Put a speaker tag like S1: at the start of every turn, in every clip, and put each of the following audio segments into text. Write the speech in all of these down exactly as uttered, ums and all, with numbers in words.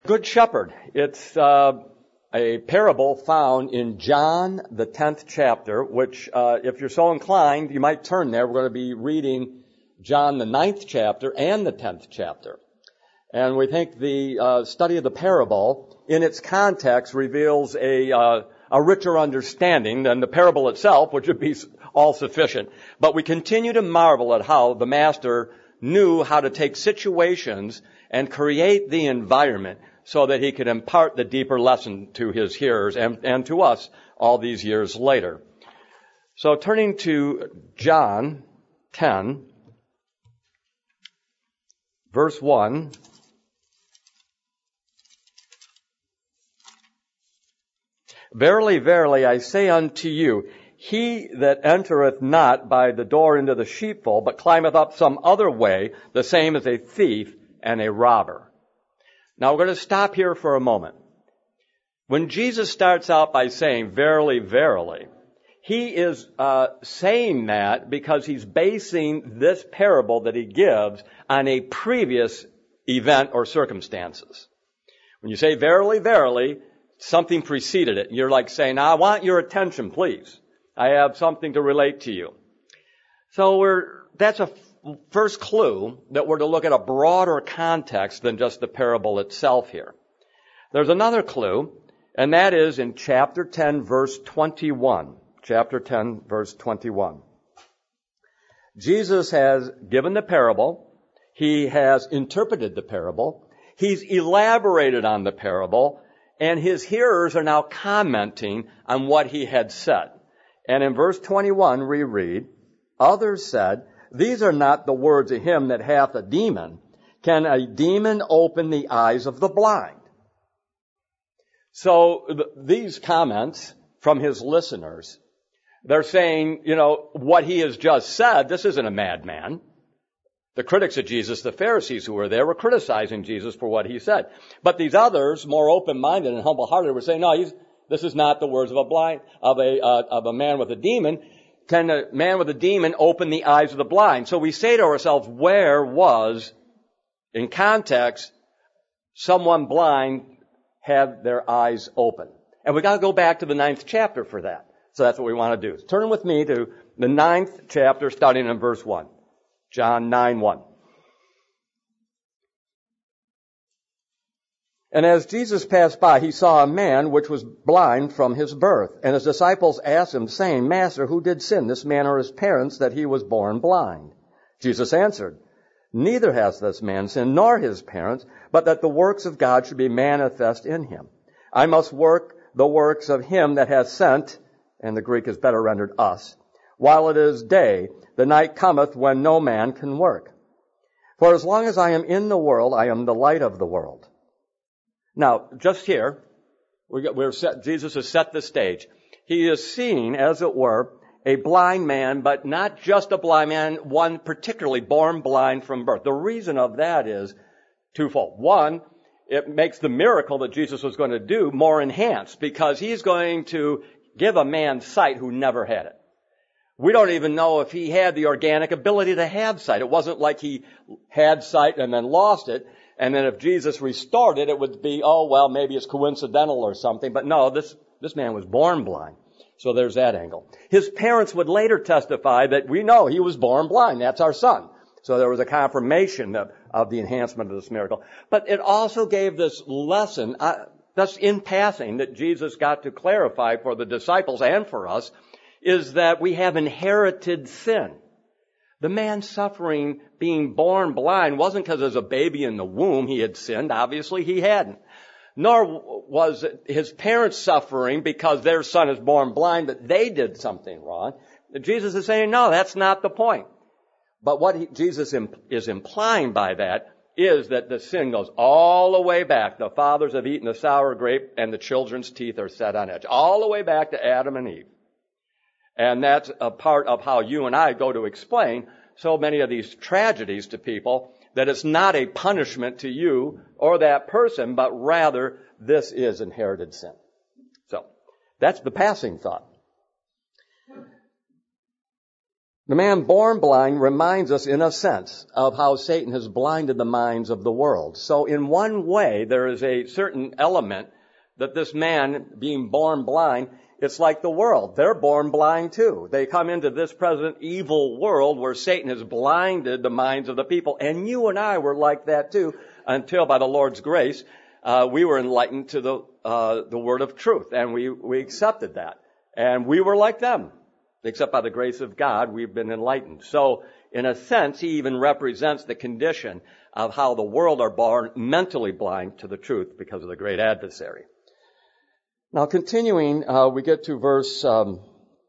S1: Good Shepherd. It's uh, a parable found in John, the tenth chapter, which, uh, if you're so inclined, you might turn there. We're going to be reading John, the ninth chapter and the tenth chapter. And we think the uh, study of the parable, in its context, reveals a, uh, a richer understanding than the parable itself, which would be all sufficient. But we continue to marvel at how the Master knew how to take situations and create the environment so that he could impart the deeper lesson to his hearers and, and to us all these years later. So turning to John ten, verse one. Verily, verily, I say unto you, he that entereth not by the door into the sheepfold, but climbeth up some other way, the same is a thief and a robber. Now we're going to stop here for a moment. When Jesus starts out by saying, verily, verily, he is uh, saying that because he's basing this parable that he gives on a previous event or circumstances. When you say verily, verily, something preceded it. You're like saying, now I want your attention, please. I have something to relate to you. So we're, that's a first clue that we're to look at a broader context than just the parable itself here. There's another clue, and that is in chapter ten, verse twenty-one. Chapter ten, verse twenty-one. Jesus has given the parable. He has interpreted the parable. He's elaborated on the parable, and his hearers are now commenting on what he had said. And in verse twenty-one we read, others said, these are not the words of him that hath a demon. Can a demon open the eyes of the blind? So th- these comments from his listeners, they're saying, you know, what he has just said, this isn't a madman. The critics of Jesus, the Pharisees who were there, were criticizing Jesus for what he said. But these others, more open-minded and humble-hearted, were saying, no, he's, this is not the words of a blind, of a, uh, of a man with a demon. Can a man with a demon open the eyes of the blind? So we say to ourselves, where was, in context, someone blind have their eyes open? And we got to go back to the ninth chapter for that. So that's what we want to do. Turn with me to the ninth chapter, starting in verse one. John nine one. And as Jesus passed by, he saw a man which was blind from his birth. And his disciples asked him, saying, Master, who did sin, this man or his parents, that he was born blind? Jesus answered, neither has this man sinned, nor his parents, but that the works of God should be manifest in him. I must work the works of him that hath sent, and the Greek is better rendered us, while it is day, the night cometh when no man can work. For as long as I am in the world, I am the light of the world. Now, just here, we're set, Jesus has set the stage. He is seen, as it were, a blind man, but not just a blind man, one particularly born blind from birth. The reason of that is twofold. One, it makes the miracle that Jesus was going to do more enhanced, because he's going to give a man sight who never had it. We don't even know if he had the organic ability to have sight. It wasn't like he had sight and then lost it. And then if Jesus restored it, it would be, oh, well, maybe it's coincidental or something. But no, this, this man was born blind. So there's that angle. His parents would later testify that we know he was born blind. That's our son. So there was a confirmation of, of the enhancement of this miracle. But it also gave this lesson, uh, thus in passing, that Jesus got to clarify for the disciples and for us, is that we have inherited sin. The man suffering, being born blind, wasn't because as a baby in the womb he had sinned. Obviously he hadn't. Nor was his parents suffering because their son is born blind, but they did something wrong. Jesus is saying, no, that's not the point. But what he, Jesus imp- is implying by that is that the sin goes all the way back. The fathers have eaten the sour grape and the children's teeth are set on edge. All the way back to Adam and Eve. And that's a part of how you and I go to explain so many of these tragedies to people, that it's not a punishment to you or that person, but rather this is inherited sin. So that's the passing thought. The man born blind reminds us, in a sense, of how Satan has blinded the minds of the world. So in one way, there is a certain element that this man, being born blind, it's like the world. They're born blind too. They come into this present evil world where Satan has blinded the minds of the people. And you and I were like that too, until by the Lord's grace, uh, we were enlightened to the uh, the word of truth. And we, we accepted that. And we were like them. Except by the grace of God, we've been enlightened. So, in a sense, he even represents the condition of how the world are born mentally blind to the truth because of the great adversary. Now, continuing, uh, we get to verse um,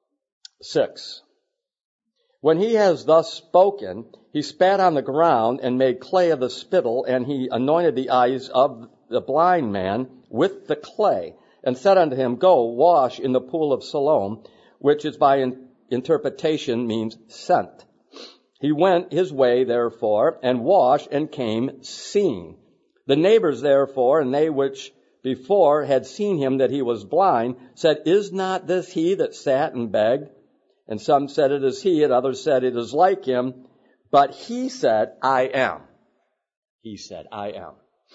S1: six. When he has thus spoken, he spat on the ground and made clay of the spittle, and he anointed the eyes of the blind man with the clay, and said unto him, Go, wash in the pool of Siloam, which is by interpretation means sent. He went his way, therefore, and washed, and came seeing. The neighbors, therefore, and they which before had seen him that he was blind, said, Is not this he that sat and begged? And some said, It is he, and others said, It is like him. But he said, I am. He said, I am.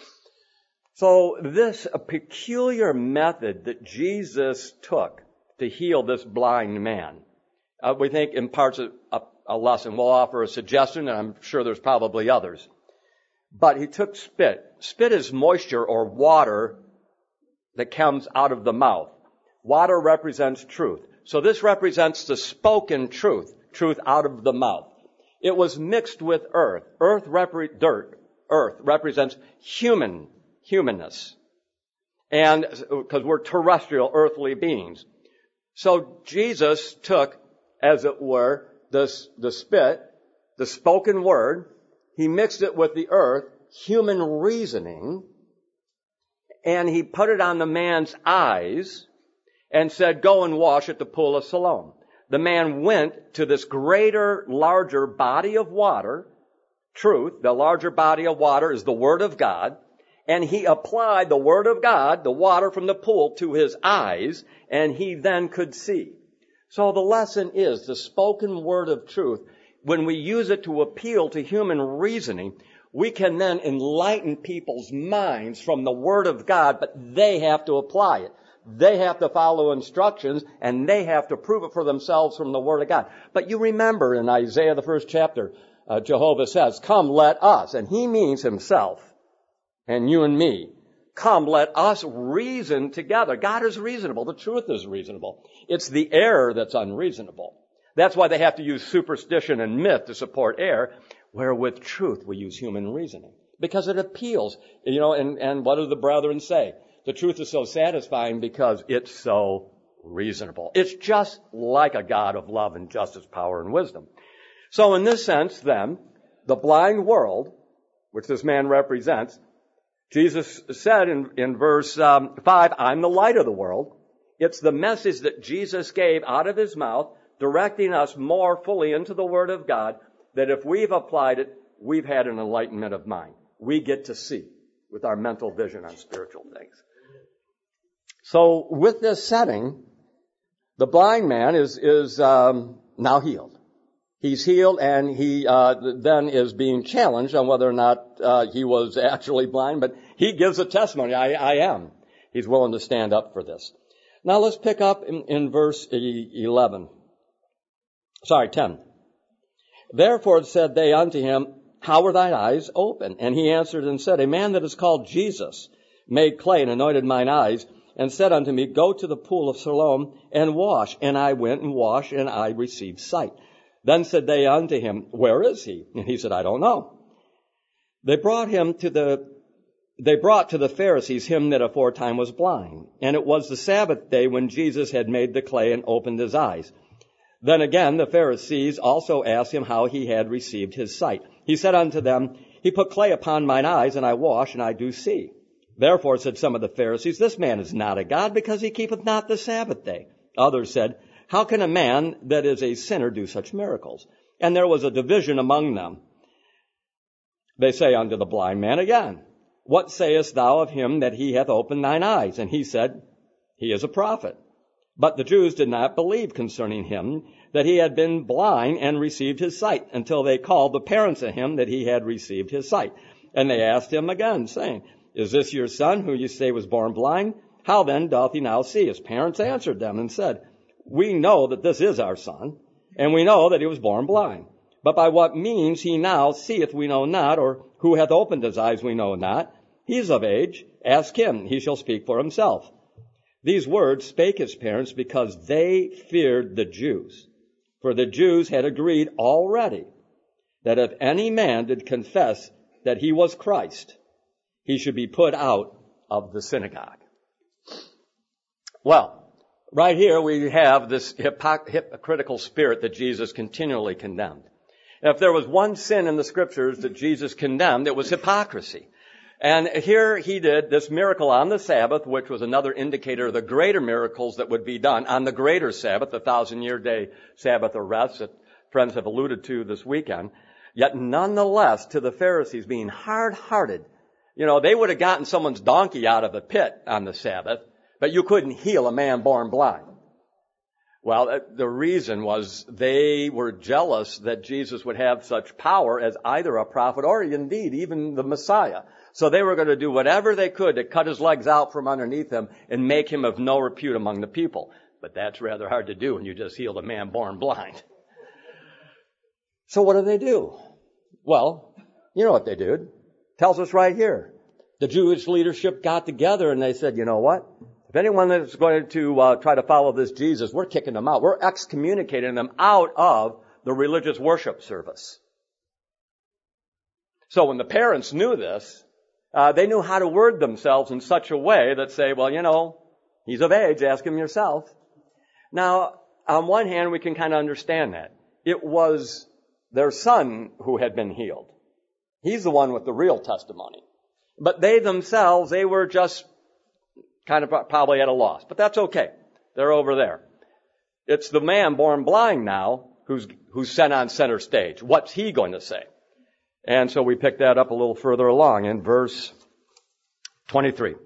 S1: So this a peculiar method that Jesus took to heal this blind man, uh, we think imparts a, a, a lesson. We'll offer a suggestion, and I'm sure there's probably others. But he took spit. Spit is moisture or water that comes out of the mouth. Water represents truth. So this represents the spoken truth, truth out of the mouth. It was mixed with earth. Earth, repre- dirt, earth represents human, humanness. And because we're terrestrial, earthly beings. So Jesus took, as it were, this, the spit, the spoken word, he mixed it with the earth, human reasoning, and he put it on the man's eyes and said, Go and wash at the pool of Siloam. The man went to this greater, larger body of water, truth. The larger body of water is the Word of God. And he applied the Word of God, the water from the pool, to his eyes, and he then could see. So the lesson is the spoken word of truth. When we use it to appeal to human reasoning, we can then enlighten people's minds from the Word of God, but they have to apply it. They have to follow instructions, and they have to prove it for themselves from the Word of God. But you remember in Isaiah, the first chapter, uh, Jehovah says, Come, let us, and he means himself. And you and me, come, let us reason together. God is reasonable. The truth is reasonable. It's the error that's unreasonable. That's why they have to use superstition and myth to support error, where with truth we use human reasoning. Because it appeals. You know, and, and what do the brethren say? The truth is so satisfying because it's so reasonable. It's just like a God of love and justice, power, and wisdom. So in this sense, then, the blind world, which this man represents, Jesus said in, in verse um, five, I'm the light of the world. It's the message that Jesus gave out of his mouth, directing us more fully into the Word of God, that if we've applied it, we've had an enlightenment of mind. We get to see with our mental vision on spiritual things. So with this setting, the blind man is, is um, now healed. He's healed, and he uh, then is being challenged on whether or not uh, he was actually blind, but he gives a testimony, I, I am. He's willing to stand up for this. Now let's pick up in, in verse eleven. Sorry, ten. Therefore said they unto him, How were thine eyes open? And he answered and said, A man that is called Jesus made clay and anointed mine eyes, and said unto me, Go to the pool of Siloam and wash. And I went and washed, and I received sight. Then said they unto him, Where is he? And he said, I don't know. They brought him to the, they brought to the Pharisees him that aforetime was blind. And it was the Sabbath day when Jesus had made the clay and opened his eyes. Then again the Pharisees also asked him how he had received his sight. He said unto them, He put clay upon mine eyes, and I wash, and I do see. Therefore said some of the Pharisees, This man is not a God, because he keepeth not the Sabbath day. Others said, How can a man that is a sinner do such miracles? And there was a division among them. They say unto the blind man again, What sayest thou of him that he hath opened thine eyes? And he said, He is a prophet. But the Jews did not believe concerning him, that he had been blind and received his sight, until they called the parents of him that he had received his sight. And they asked him again, saying, Is this your son, who you say was born blind? How then doth he now see? His parents answered them and said, We know that this is our son, and we know that he was born blind. But by what means he now seeth we know not, or who hath opened his eyes we know not. He is of age. Ask him, he shall speak for himself. These words spake his parents because they feared the Jews. For the Jews had agreed already that if any man did confess that he was Christ, he should be put out of the synagogue. Well, right here we have this hypocr- hypocritical spirit that Jesus continually condemned. If there was one sin in the scriptures that Jesus condemned, it was hypocrisy. And here he did this miracle on the Sabbath, which was another indicator of the greater miracles that would be done on the greater Sabbath, the thousand-year day Sabbath of rest that friends have alluded to this weekend. Yet nonetheless, to the Pharisees being hard-hearted, you know, they would have gotten someone's donkey out of the pit on the Sabbath, but you couldn't heal a man born blind. Well, the reason was they were jealous that Jesus would have such power as either a prophet or indeed even the Messiah. So they were going to do whatever they could to cut his legs out from underneath him and make him of no repute among the people. But that's rather hard to do when you just healed a man born blind. So what do they do? Well, you know what they did. Tells us right here. The Jewish leadership got together and they said, you know what? If anyone is going to uh, try to follow this Jesus, we're kicking them out. We're excommunicating them out of the religious worship service. So when the parents knew this, uh, they knew how to word themselves in such a way that say, well, you know, he's of age, ask him yourself. Now, on one hand, we can kind of understand that. It was their son who had been healed. He's the one with the real testimony. But they themselves, they were just kind of probably at a loss. But that's okay. They're over there. It's the man born blind now who's who's sent on center stage. What's he going to say? And so we pick that up a little further along in verse twenty-three.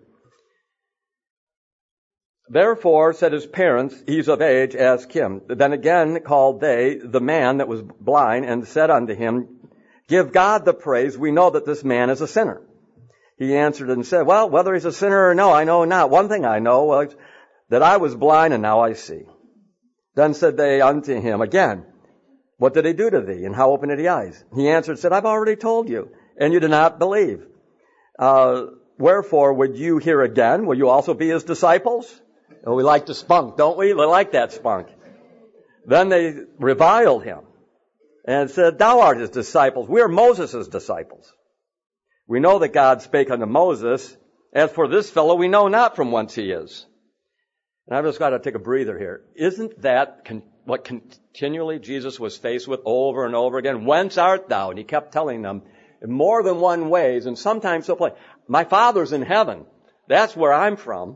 S1: Therefore, said his parents, he's of age, ask him. Then again called they the man that was blind and said unto him, Give God the praise, we know that this man is a sinner. He answered and said, Well, whether he's a sinner or no, I know not. One thing I know, well, that I was blind and now I see. Then said they unto him again, What did he do to thee, and how opened he eyes? He answered and said, I've already told you, and you do not believe. Uh, wherefore would you hear again? Will you also be his disciples? Oh, we like the spunk, don't we? We like that spunk. Then they reviled him and said, Thou art his disciples. We are Moses' disciples. We know that God spake unto Moses. As for this fellow, we know not from whence he is. And I've just got to take a breather here. Isn't that con- what continually Jesus was faced with over and over again? Whence art thou? And he kept telling them in more than one ways, and sometimes so plain. My Father's in heaven. That's where I'm from.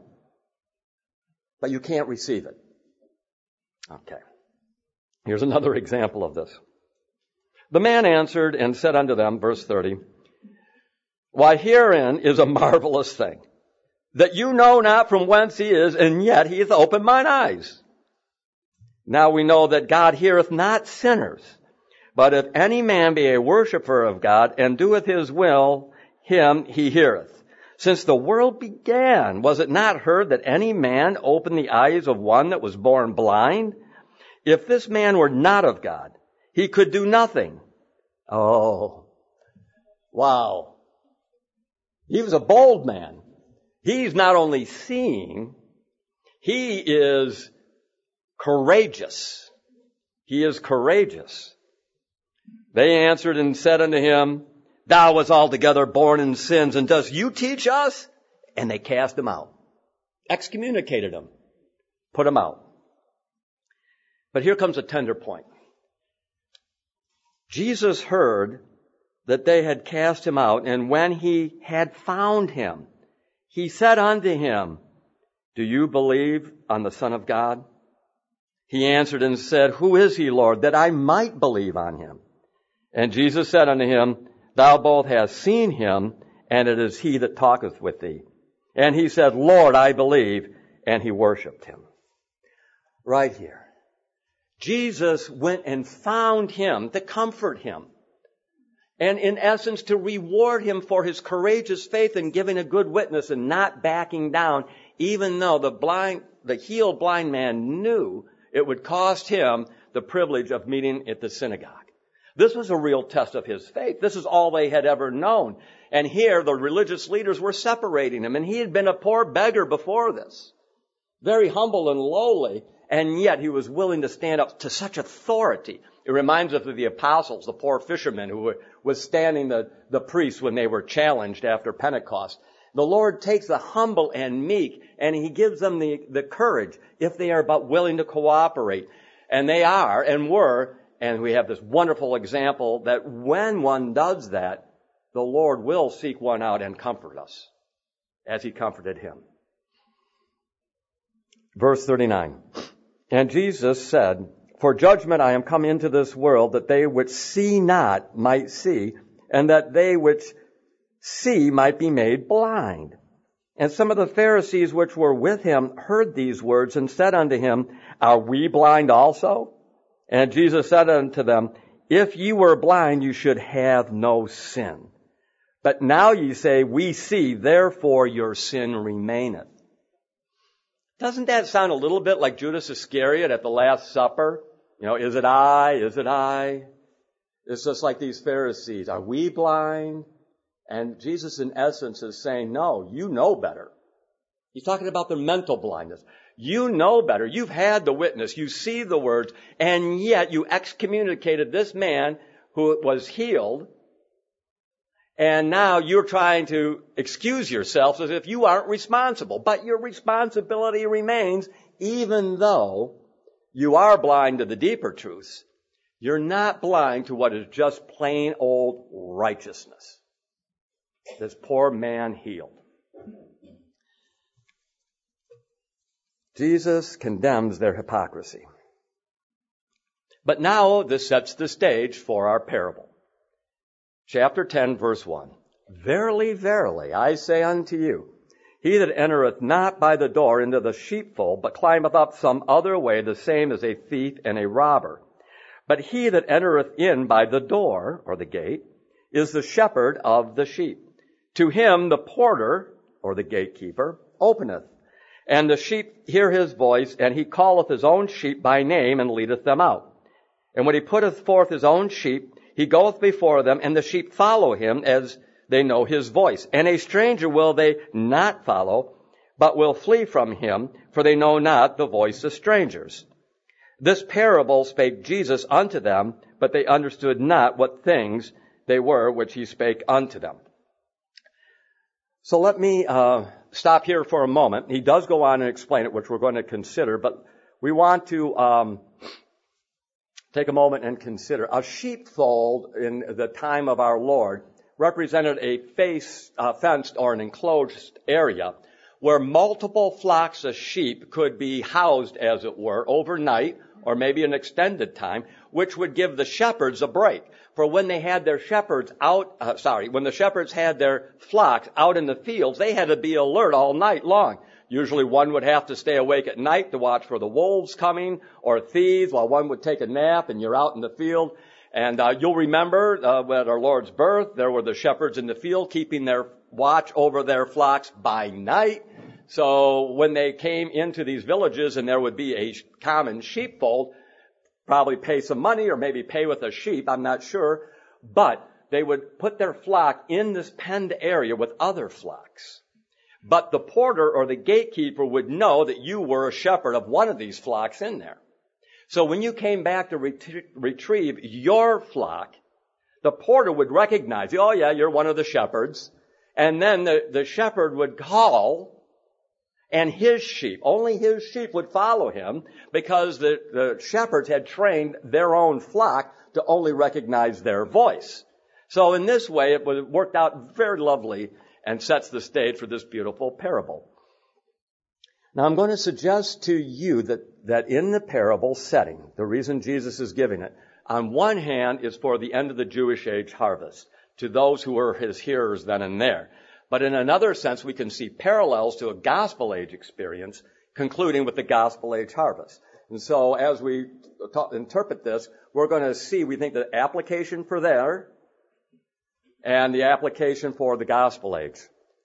S1: But you can't receive it. Okay. Here's another example of this. The man answered and said unto them, verse thirty, Why, herein is a marvelous thing, that you know not from whence he is, and yet he hath opened mine eyes. Now we know that God heareth not sinners, but if any man be a worshipper of God, and doeth his will, him he heareth. Since the world began, was it not heard that any man opened the eyes of one that was born blind? If this man were not of God, he could do nothing. Oh, wow. He was a bold man. He's not only seeing, he is courageous. He is courageous. They answered and said unto him, Thou wast altogether born in sins, and dost you teach us? And they cast him out. Excommunicated him. Put him out. But here comes a tender point. Jesus heard that they had cast him out, and when he had found him, he said unto him, Do you believe on the Son of God? He answered and said, Who is he, Lord, that I might believe on him? And Jesus said unto him, Thou both hast seen him, and it is he that talketh with thee. And he said, Lord, I believe, and he worshipped him. Right here. Jesus went and found him to comfort him. And in essence, to reward him for his courageous faith in giving a good witness and not backing down, even though the blind, the healed blind man knew it would cost him the privilege of meeting at the synagogue. This was a real test of his faith. This is all they had ever known. And here, the religious leaders were separating him. And he had been a poor beggar before this. Very humble and lowly. And yet, he was willing to stand up to such authority. It reminds us of the apostles, the poor fishermen who were withstanding the, the priests when they were challenged after Pentecost. The Lord takes the humble and meek, and he gives them the, the courage if they are but willing to cooperate. And they are and were. And we have this wonderful example that when one does that, the Lord will seek one out and comfort us, as he comforted him. Verse thirty-nine. And Jesus said, For judgment I am come into this world, that they which see not might see, and that they which see might be made blind. And some of the Pharisees which were with him heard these words, and said unto him, Are we blind also? And Jesus said unto them, If ye were blind, you should have no sin. But now ye say, We see, therefore your sin remaineth. Doesn't that sound a little bit like Judas Iscariot at the Last Supper? You know, is it I? Is it I? It's just like these Pharisees. Are we blind? And Jesus, in essence, is saying, no, you know better. He's talking about their mental blindness. You know better. You've had the witness. You see the words. And yet you excommunicated this man who was healed. And now you're trying to excuse yourselves as if you aren't responsible. But your responsibility remains, even though you are blind to the deeper truths. You're not blind to what is just plain old righteousness. This poor man healed. Jesus condemns their hypocrisy. But now this sets the stage for our parable. Chapter ten, verse one. Verily, verily, I say unto you, he that entereth not by the door into the sheepfold, but climbeth up some other way, the same is a thief and a robber. But he that entereth in by the door, or the gate, is the shepherd of the sheep. To him the porter, or the gatekeeper, openeth. And the sheep hear his voice, and he calleth his own sheep by name, and leadeth them out. And when he putteth forth his own sheep, he goeth before them, and the sheep follow him, as they know his voice. And a stranger will they not follow, but will flee from him, for they know not the voice of strangers. This parable spake Jesus unto them, but they understood not what things they were which he spake unto them. So let me uh, stop here for a moment. He does go on and explain it, which we're going to consider, but we want to um, take a moment and consider. A sheepfold in the time of our Lord represented a face, uh, fenced or an enclosed area where multiple flocks of sheep could be housed, as it were, overnight or maybe an extended time, which would give the shepherds a break. For when they had their shepherds out, uh, sorry, when the shepherds had their flocks out in the fields, they had to be alert all night long. Usually one would have to stay awake at night to watch for the wolves coming or thieves, while one would take a nap and you're out in the field. And uh, you'll remember uh, at our Lord's birth, there were the shepherds in the field keeping their watch over their flocks by night. So when they came into these villages and there would be a common sheepfold, probably pay some money or maybe pay with a sheep, I'm not sure, but they would put their flock in this penned area with other flocks. But the porter or the gatekeeper would know that you were a shepherd of one of these flocks in there. So when you came back to ret- retrieve your flock, the porter would recognize you. Oh yeah, you're one of the shepherds. And then the, the shepherd would call, and his sheep, only his sheep would follow him, because the, the shepherds had trained their own flock to only recognize their voice. So in this way, it worked out very lovely and sets the stage for this beautiful parable. Now I'm going to suggest to you that, that in the parable setting, the reason Jesus is giving it, on one hand is for the end of the Jewish age harvest, to those who were his hearers then and there. But in another sense, we can see parallels to a gospel age experience, concluding with the gospel age harvest. And so as we ta- interpret this, we're going to see, we think, the application for there and the application for the gospel age.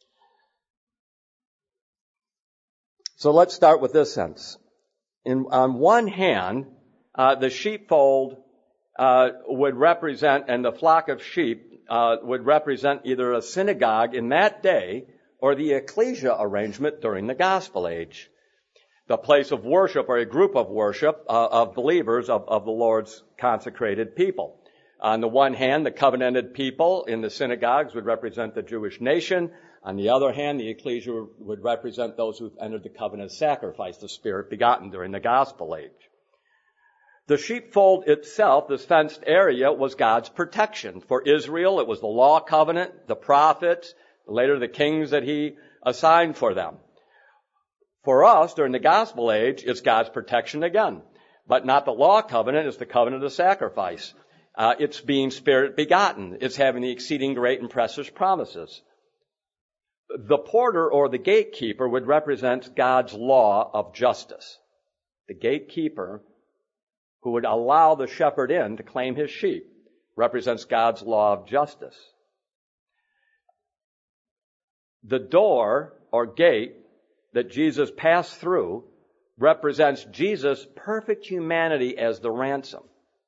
S1: So let's start with this sense. In, on one hand, uh, the sheepfold uh, would represent, and the flock of sheep uh, would represent either a synagogue in that day or the ecclesia arrangement during the gospel age, the place of worship or a group of worship uh, of believers of, of the Lord's consecrated people. On the one hand, the covenanted people in the synagogues would represent the Jewish nation. On the other hand, the ecclesia would represent those who've entered the covenant sacrifice, the Spirit begotten during the gospel age. The sheepfold itself, this fenced area, was God's protection. For Israel, it was the law covenant, the prophets, later the kings that he assigned for them. For us, during the gospel age, it's God's protection again. But not the law covenant, it's the covenant of sacrifice. Uh, it's being Spirit begotten. It's having the exceeding great and precious promises. The porter or the gatekeeper would represent God's law of justice. The gatekeeper who would allow the shepherd in to claim his sheep represents God's law of justice. The door or gate that Jesus passed through represents Jesus' perfect humanity as the ransom.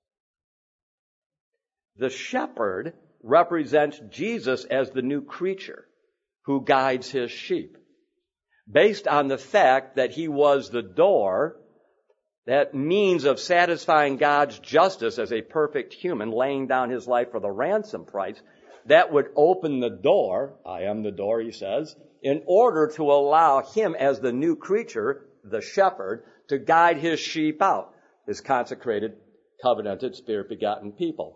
S1: The shepherd represents Jesus as the new creature who guides his sheep, based on the fact that he was the door, that means of satisfying God's justice as a perfect human, laying down his life for the ransom price. That would open the door, I am the door, he says, in order to allow him as the new creature, the shepherd, to guide his sheep out, his consecrated, covenanted, Spirit-begotten people.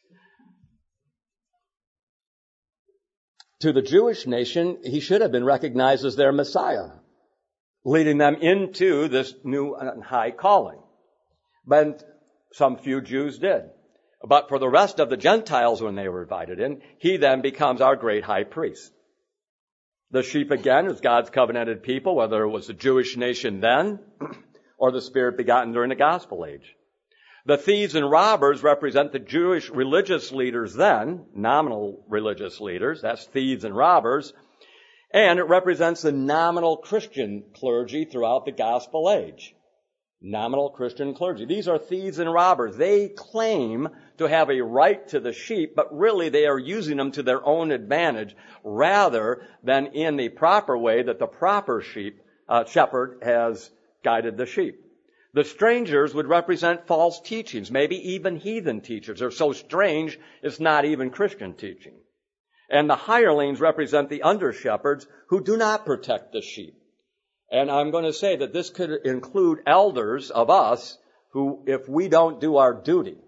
S1: To the Jewish nation, he should have been recognized as their Messiah, leading them into this new and high calling. But some few Jews did. But for the rest of the Gentiles, when they were invited in, he then becomes our great high priest. The sheep, again, is God's covenanted people, whether it was the Jewish nation then or the Spirit begotten during the gospel age. The thieves and robbers represent the Jewish religious leaders then, nominal religious leaders, that's thieves and robbers, and it represents the nominal Christian clergy throughout the gospel age. Nominal Christian clergy. These are thieves and robbers. They claim to have a right to the sheep, but really they are using them to their own advantage rather than in the proper way that the proper sheep uh, shepherd has guided the sheep. The strangers would represent false teachings, maybe even heathen teachers. They're so strange, it's not even Christian teaching. And the hirelings represent the under-shepherds who do not protect the sheep. And I'm going to say that this could include elders of us who, if we don't do our duty,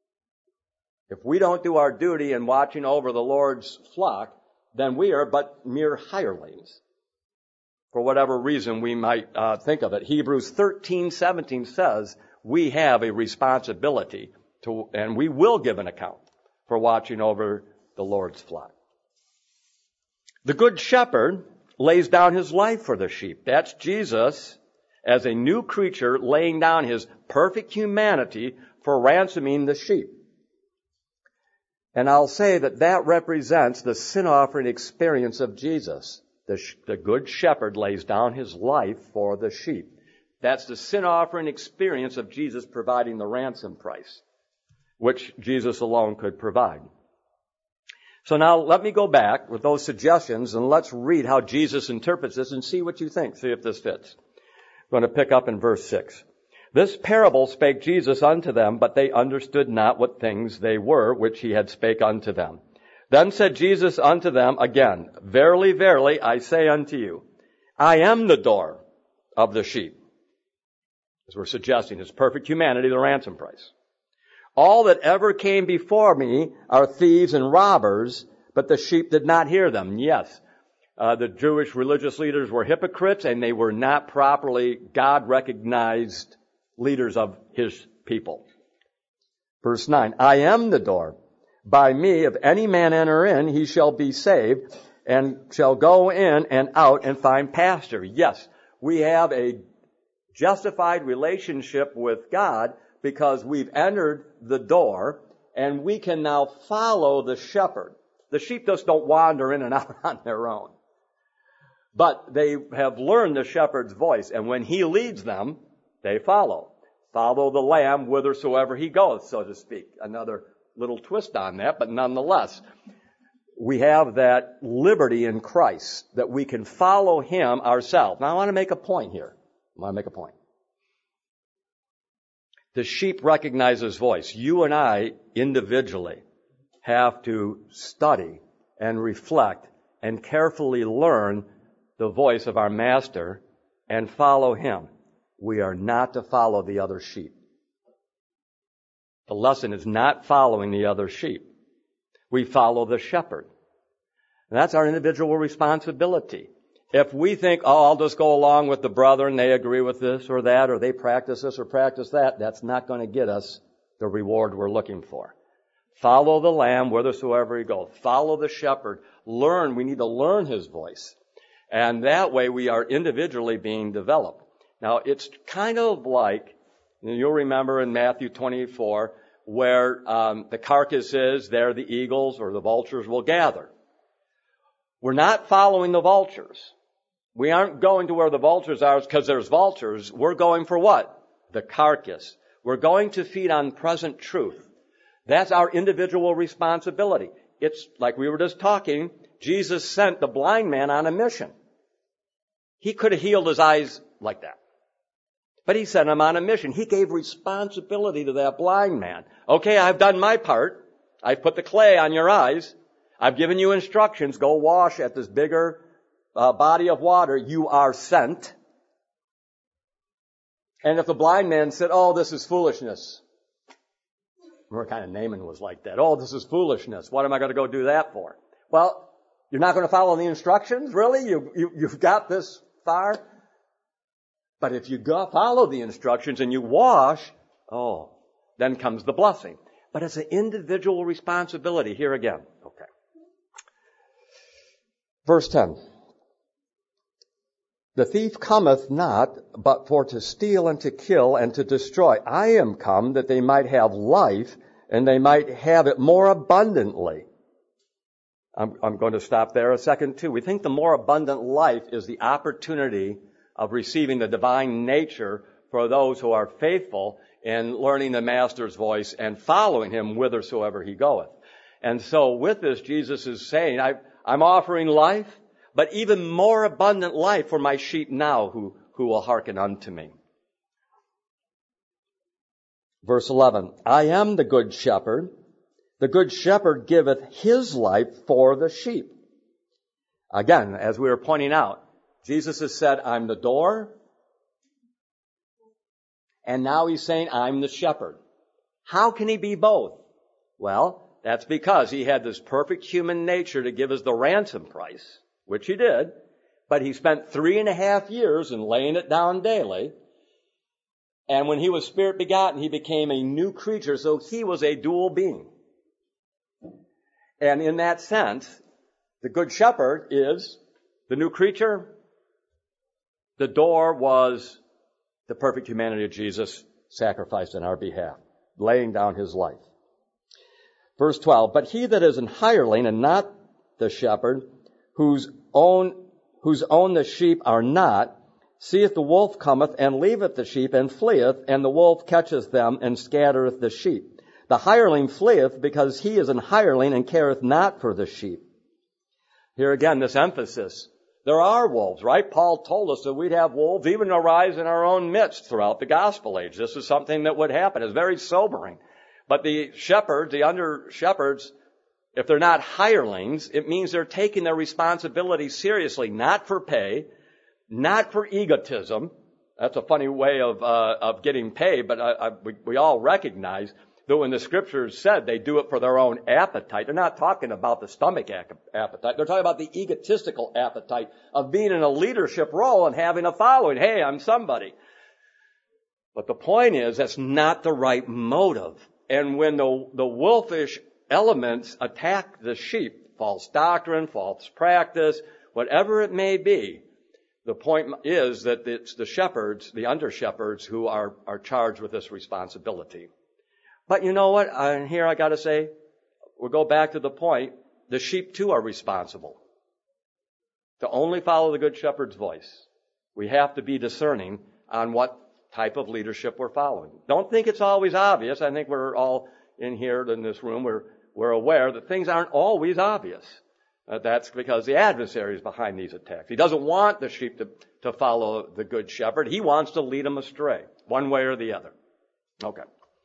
S1: if we don't do our duty in watching over the Lord's flock, then we are but mere hirelings. For whatever reason we might uh, think of it. Hebrews thirteen seventeen says we have a responsibility to, and we will give an account for watching over the Lord's flock. The good shepherd lays down his life for the sheep. That's Jesus as a new creature laying down his perfect humanity for ransoming the sheep. And I'll say that that represents the sin offering experience of Jesus. The, sh- the good shepherd lays down his life for the sheep. That's the sin offering experience of Jesus providing the ransom price, which Jesus alone could provide. So now let me go back with those suggestions and let's read how Jesus interprets this and see what you think. See if this fits. I'm going to pick up in verse six. This parable spake Jesus unto them, but they understood not what things they were which he had spake unto them. Then said Jesus unto them again, Verily, verily, I say unto you, I am the door of the sheep. As we're suggesting, his perfect humanity, the ransom price. All that ever came before me are thieves and robbers, but the sheep did not hear them. Yes, uh, the Jewish religious leaders were hypocrites, and they were not properly God-recognized leaders of his people. Verse nine, I am the door. By me, if any man enter in, he shall be saved, and shall go in and out and find pasture. Yes, we have a justified relationship with God because we've entered the door and we can now follow the shepherd. The sheep just don't wander in and out on their own. But they have learned the shepherd's voice, and when he leads them, they follow. Follow the lamb whithersoever he goes, so to speak. Another little twist on that, but nonetheless, we have that liberty in Christ that we can follow him ourselves. Now I want to make a point here. I want to make a point. The sheep recognize his voice. You and I individually have to study and reflect and carefully learn the voice of our master and follow him. We are not to follow the other sheep. The lesson is not following the other sheep. We follow the shepherd. And that's our individual responsibility. If we think, oh, I'll just go along with the brethren, they agree with this or that, or they practice this or practice that, that's not going to get us the reward we're looking for. Follow the lamb whithersoever he goes. Follow the shepherd. Learn. We need to learn his voice. And that way we are individually being developed. Now, it's kind of like, you'll remember in Matthew twenty-four, where um, the carcass is, there the eagles or the vultures will gather. We're not following the vultures. We aren't going to where the vultures are because there's vultures. We're going for what? The carcass. We're going to feed on present truth. That's our individual responsibility. It's like we were just talking, Jesus sent the blind man on a mission. He could have healed his eyes like that. But he sent him on a mission. He gave responsibility to that blind man. Okay, I've done my part. I've put the clay on your eyes. I've given you instructions. Go wash at this bigger uh, body of water. You are sent. And if the blind man said, oh, this is foolishness. Remember, kind of Naaman was like that. Oh, this is foolishness. What am I going to go do that for? Well, you're not going to follow the instructions? Really? You, you, you've got this far? But if you go follow the instructions and you wash, oh, then comes the blessing. But it's an individual responsibility. Here again. Okay. Verse ten. The thief cometh not, but for to steal and to kill and to destroy. I am come that they might have life, and they might have it more abundantly. I'm, I'm going to stop there a second too. We think the more abundant life is the opportunity of receiving the divine nature for those who are faithful in learning the Master's voice and following him whithersoever he goeth. And so with this, Jesus is saying, I, I'm offering life, but even more abundant life for my sheep now who, who will hearken unto me. Verse eleven, I am the good shepherd. The good shepherd giveth his life for the sheep. Again, as we were pointing out, Jesus has said, I'm the door. And now he's saying, I'm the shepherd. How can he be both? Well, that's because he had this perfect human nature to give us the ransom price, which he did, but he spent three and a half years in laying it down daily. And when he was spirit begotten, he became a new creature, so he was a dual being. And in that sense, the good shepherd is the new creature. The door was the perfect humanity of Jesus sacrificed on our behalf, laying down his life. Verse twelve, but he that is an hireling and not the shepherd, whose own, whose own the sheep are not, seeth the wolf cometh and leaveth the sheep and fleeth, and the wolf catcheth them and scattereth the sheep. The hireling fleeth because he is an hireling and careth not for the sheep. Here again, this emphasis. There are wolves, right? Paul told us that we'd have wolves even arise in our own midst throughout the gospel age. This is something that would happen. It's very sobering. But the shepherds, the under shepherds, if they're not hirelings, it means they're taking their responsibility seriously, not for pay, not for egotism. That's a funny way of uh, of getting paid, but I, I, we, we all recognize that when the scriptures said they do it for their own appetite, they're not talking about the stomach appetite. They're talking about the egotistical appetite of being in a leadership role and having a following. Hey, I'm somebody. But the point is, that's not the right motive. And when the, the wolfish elements attack the sheep, false doctrine, false practice, whatever it may be, the point is that it's the shepherds, the under-shepherds, who are, are charged with this responsibility. But you know what? And here I got to say, we'll go back to the point, the sheep too are responsible to only follow the good shepherd's voice. We have to be discerning on what type of leadership we're following. Don't think it's always obvious. I think we're all in here in this room, we're, we're aware that things aren't always obvious. Uh, that's because the adversary is behind these attacks. He doesn't want the sheep to, to follow the good shepherd. He wants to lead them astray, one way or the other. Okay.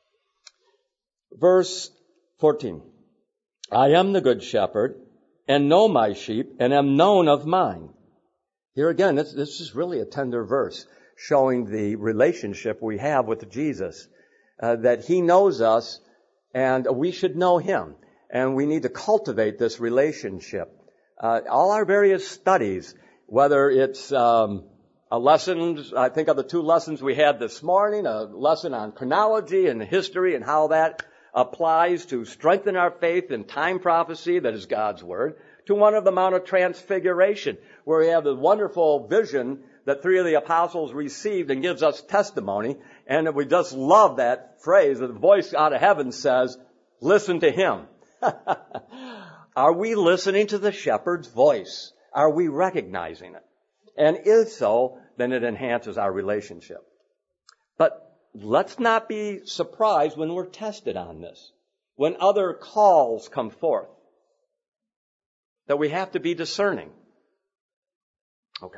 S1: Verse fourteen. I am the good shepherd, and know my sheep, and am known of mine. Here again, this, this is really a tender verse, showing the relationship we have with Jesus, uh, that He knows us, and we should know Him. And we need to cultivate this relationship. Uh, all our various studies, whether it's um, a lesson, I think of the two lessons we had this morning, a lesson on chronology and history and how that applies to strengthen our faith in time prophecy, that is God's Word, to one of the Mount of Transfiguration, where we have the wonderful vision that three of the apostles received and gives us testimony. And we just love that phrase, that the voice out of heaven says, listen to Him. Are we listening to the shepherd's voice? Are we recognizing it? And if so, then it enhances our relationship. But let's not be surprised when we're tested on this, when other calls come forth, that we have to be discerning. Okay.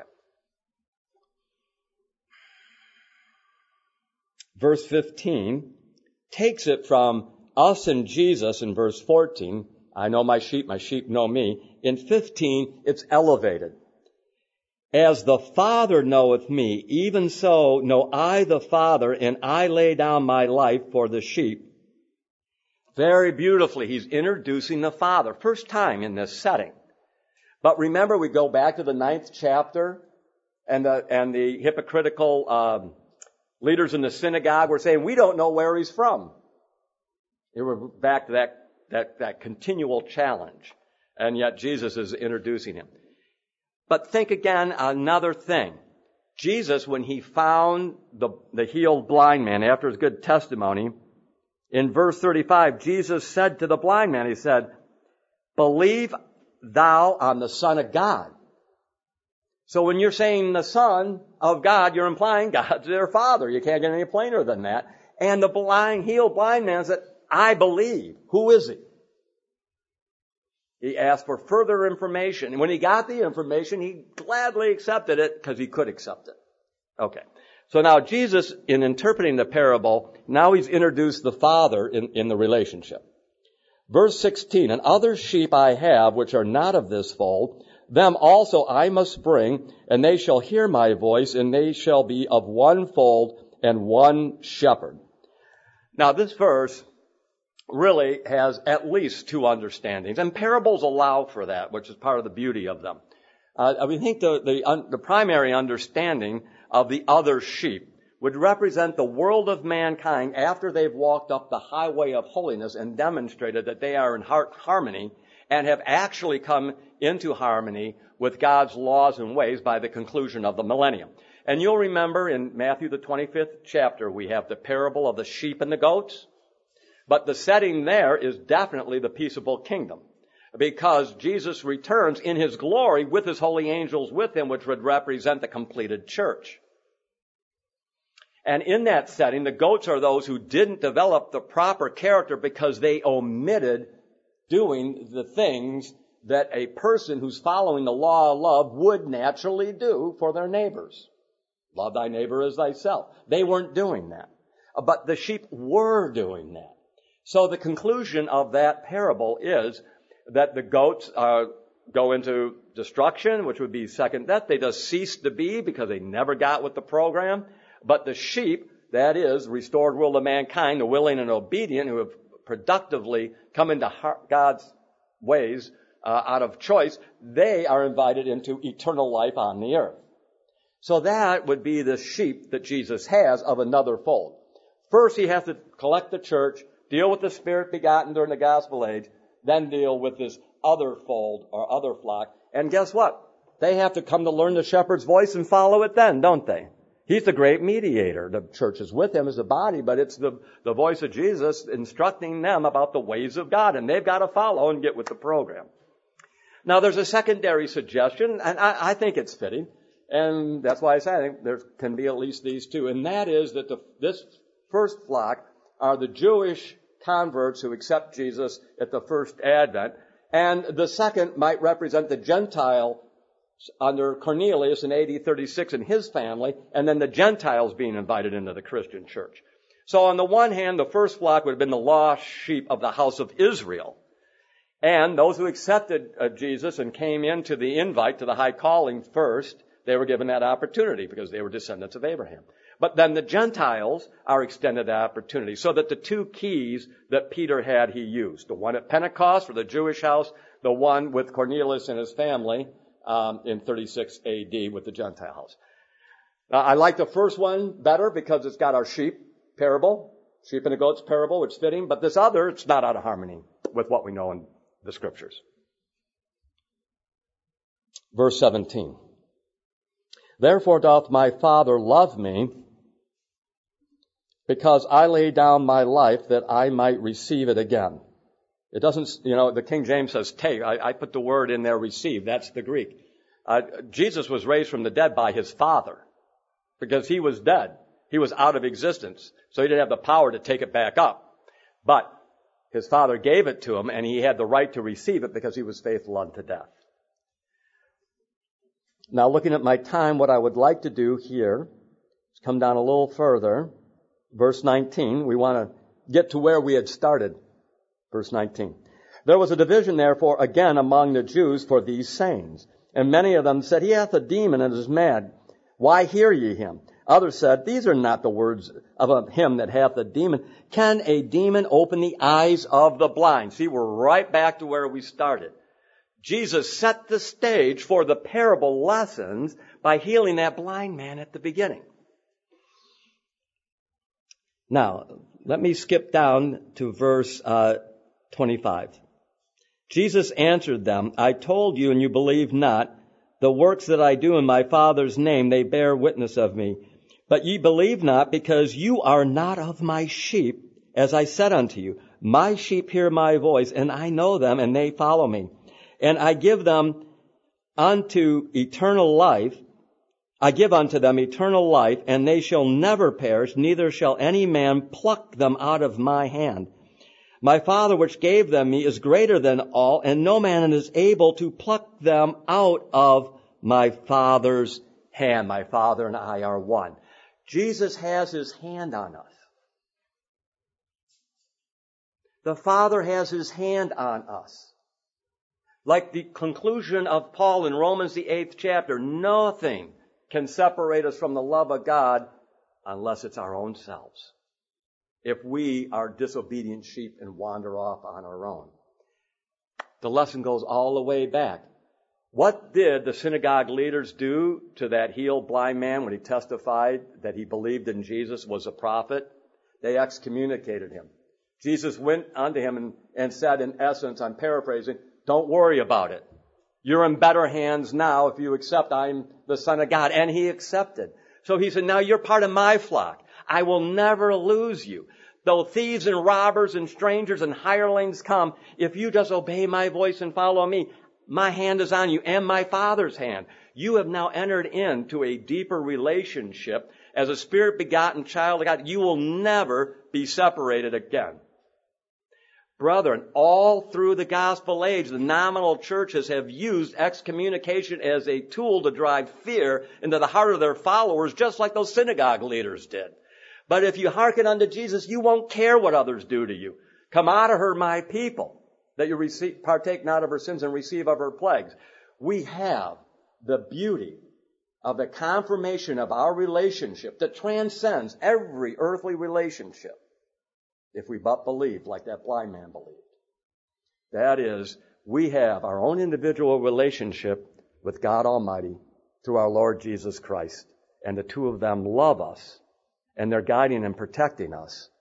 S1: Verse fifteen takes it from us and Jesus in verse fourteen. I know my sheep, my sheep know me. In fifteen, it's elevated. As the Father knoweth me, even so know I the Father, and I lay down my life for the sheep. Very beautifully, he's introducing the Father. First time in this setting. But remember, we go back to the ninth chapter, and the, and the hypocritical um, leaders in the synagogue were saying, we don't know where he's from. They were back to that, that, that continual challenge. And yet Jesus is introducing him. But think again, another thing. Jesus, when he found the, the healed blind man after his good testimony, in verse thirty-five, Jesus said to the blind man, he said, believe thou on the Son of God. So when you're saying the Son of God, you're implying God's their Father. You can't get any plainer than that. And the blind, healed blind man said, I believe. Who is he? He asked for further information. And when he got the information, he gladly accepted it because he could accept it. Okay. So now Jesus, in interpreting the parable, now he's introduced the Father in, in the relationship. Verse sixteen, and other sheep I have which are not of this fold, them also I must bring, and they shall hear my voice, and they shall be of one fold and one shepherd. Now this verse really has at least two understandings, and parables allow for that, which is part of the beauty of them. Uh, we think the, the, un, the primary understanding of the other sheep would represent the world of mankind after they've walked up the highway of holiness and demonstrated that they are in heart harmony and have actually come into harmony with God's laws and ways by the conclusion of the millennium. And you'll remember in Matthew the twenty-fifth chapter, we have the parable of the sheep and the goats. But the setting there is definitely the peaceable kingdom, because Jesus returns in his glory with his holy angels with him, which would represent the completed church. And in that setting, the goats are those who didn't develop the proper character because they omitted doing the things that a person who's following the law of love would naturally do for their neighbors. Love thy neighbor as thyself. They weren't doing that. But the sheep were doing that. So the conclusion of that parable is that the goats uh, go into destruction, which would be second death. They just cease to be because they never got with the program. But the sheep, that is, restored world of mankind, the willing and obedient, who have productively come into God's ways uh, out of choice, they are invited into eternal life on the earth. So that would be the sheep that Jesus has of another fold. First, he has to collect the church, deal with the Spirit begotten during the gospel age, then deal with this other fold or other flock. And guess what? they have to come to learn the shepherd's voice and follow it then, don't they? He's the great mediator. The church is with him as a body, but it's the, the voice of Jesus instructing them about the ways of God, and they've got to follow and get with the program. Now, there's a secondary suggestion, and I, I think it's fitting, and that's why I say I think there can be at least these two, and that is that the, this first flock are the Jewish converts who accept Jesus at the first advent, and the second might represent the Gentile under Cornelius in A D thirty-six and his family, and then the Gentiles being invited into the Christian church. So on the one hand, the first flock would have been the lost sheep of the house of Israel. And those who accepted uh, Jesus and came into the invite to the high calling first, they were given that opportunity because they were descendants of Abraham. But then the Gentiles are extended that opportunity, so that the two keys that Peter had, he used. The one at Pentecost for the Jewish house, the one with Cornelius and his family um, in thirty-six A D with the Gentile house. Now, I like the first one better because it's got our sheep parable, sheep and the goats parable, which is fitting. But this other, it's not out of harmony with what we know in the Scriptures. Verse seventeen. Therefore doth my Father love me, because I lay down my life that I might receive it again. It doesn't, you know, the King James says take. I, I put the word in there, receive. That's the Greek. Uh, Jesus was raised from the dead by his Father because he was dead. He was out of existence. So he didn't have the power to take it back up. But his Father gave it to him, and he had the right to receive it because he was faithful unto death. Now, looking at my time, what I would like to do here is come down a little further. Verse nineteen, we want to get to where we had started. Verse nineteen. There was a division, therefore, again among the Jews for these sayings. And many of them said, He hath a demon and is mad. Why hear ye him? Others said, These are not the words of him that hath a demon. Can a demon open the eyes of the blind? See, we're right back to where we started. Jesus set the stage for the parable lessons by healing that blind man at the beginning. Now, let me skip down to verse uh, twenty-five. Jesus answered them, I told you, and you believe not. The works that I do in my Father's name, they bear witness of me. But ye believe not, because you are not of my sheep, as I said unto you. My sheep hear my voice, and I know them, and they follow me. And I give them unto eternal life. I give unto them eternal life, and they shall never perish, neither shall any man pluck them out of my hand. My Father which gave them me is greater than all, and no man is able to pluck them out of my Father's hand. My Father and I are one. Jesus has his hand on us. The Father has his hand on us. Like the conclusion of Paul in Romans, the eighth chapter, nothing can separate us from the love of God unless it's our own selves. If we are disobedient sheep and wander off on our own. The lesson goes all the way back. What did the synagogue leaders do to that healed blind man when he testified that he believed in Jesus was a prophet? They excommunicated him. Jesus went unto him and, and said, in essence, I'm paraphrasing, don't worry about it. You're in better hands now if you accept I'm the Son of God. And he accepted. So he said, now you're part of my flock. I will never lose you. Though thieves and robbers and strangers and hirelings come, if you just obey my voice and follow me, my hand is on you and my Father's hand. You have now entered into a deeper relationship as a Spirit-begotten child of God. You will never be separated again. Brethren, all through the gospel age, the nominal churches have used excommunication as a tool to drive fear into the heart of their followers, just like those synagogue leaders did. But if you hearken unto Jesus, you won't care what others do to you. Come out of her, my people, that you receive, partake not of her sins and receive of her plagues. We have the beauty of the confirmation of our relationship that transcends every earthly relationship. If we but believe like that blind man believed. That is, we have our own individual relationship with God Almighty through our Lord Jesus Christ. And the two of them love us, and they're guiding and protecting us